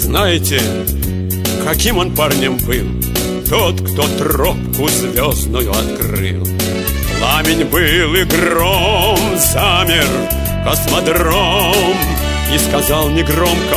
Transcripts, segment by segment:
Знаете, каким он парнем был, тот, кто тропку звездную открыл? Пламень был и гром, замер космодром, и сказал негромко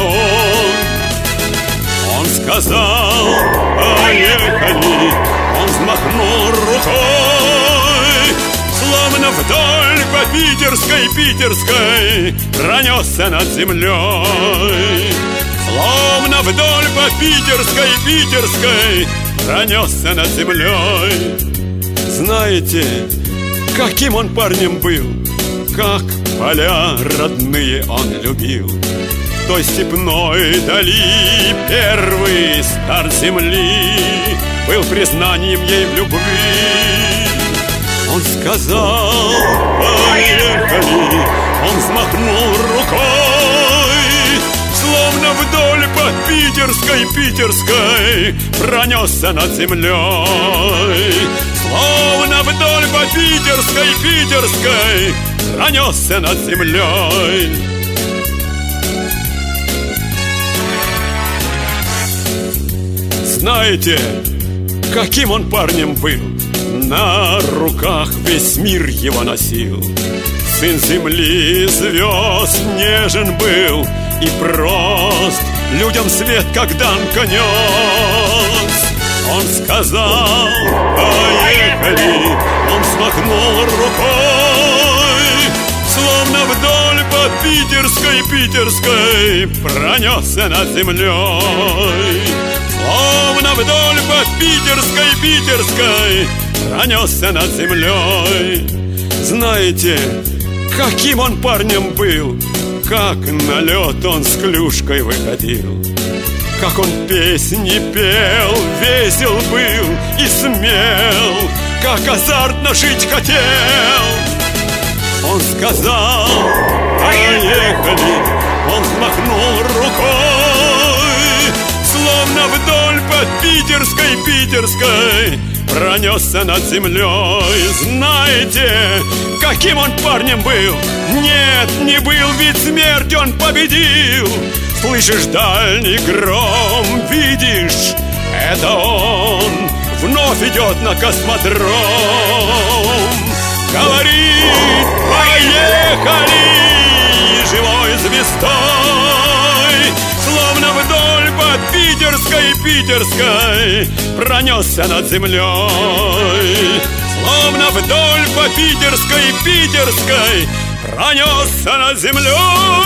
он сказал: поехали. Он взмахнул рукой, словно вдоль по питерской пронесся над землей. Словно вдоль по питерской пронесся над землей. Знаете, каким он парнем был, как поля родные он любил. В той степной дали первый старт земли был признанием ей в любви. Он сказал: поехали. Он взмахнул рукой, словно вдоль по питерской пронесся над землей. Словно вдоль по питерской пронесся над землей. Знаете, каким он парнем был, на руках весь мир его носил. Сын земли, звезд, нежен был и прост, людям свет как данка нес. Он сказал: поехали. Он взмахнул рукой, словно вдоль по питерской пронесся над землей. Словно вдоль по питерской пронесся над землей. Знаете, каким он парнем был, как на лед он с клюшкой выходил. Как он песни пел, весел был и смел, как азартно жить хотел. Он сказал: поехали. Он взмахнул рукой, словно вдоль по питерской пронесся над землей. Знаете, каким он парнем был? Нет, не был, ведь смерть он победил. Слышишь дальний гром, видишь, это он вновь идет на космодром. Говорит: поехали, живой звездой. Словно вдоль по питерской пронесся над землей. Словно вдоль по питерской пронесся над землей.